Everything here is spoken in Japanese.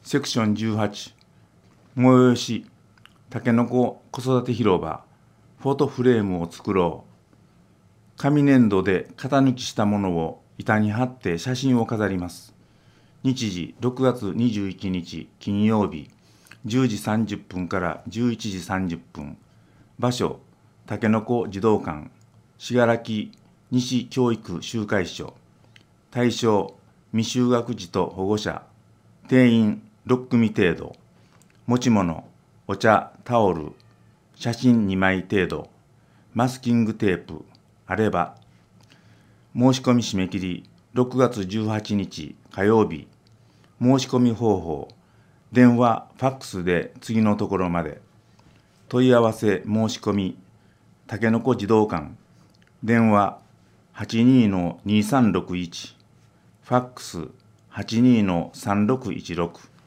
セクション18、催し、たけのこ子育て広場、フォトフレームを作ろう。紙粘土で型抜きしたものを板に貼って写真を飾ります。日時6月21日金曜日、10時30分から11時30分。場所、たけのこ児童館、信楽西教育集会所。対象、未就学児と保護者。定員6組程度。持ち物、お茶、タオル、写真2枚程度。マスキングテープ、あれば。申し込み締め切り、6月18日火曜日。申し込み方法、電話、ファックスで次のところまで。問い合わせ申し込み、たけのこ児童館。電話、82-2361。ファックス、82-3616。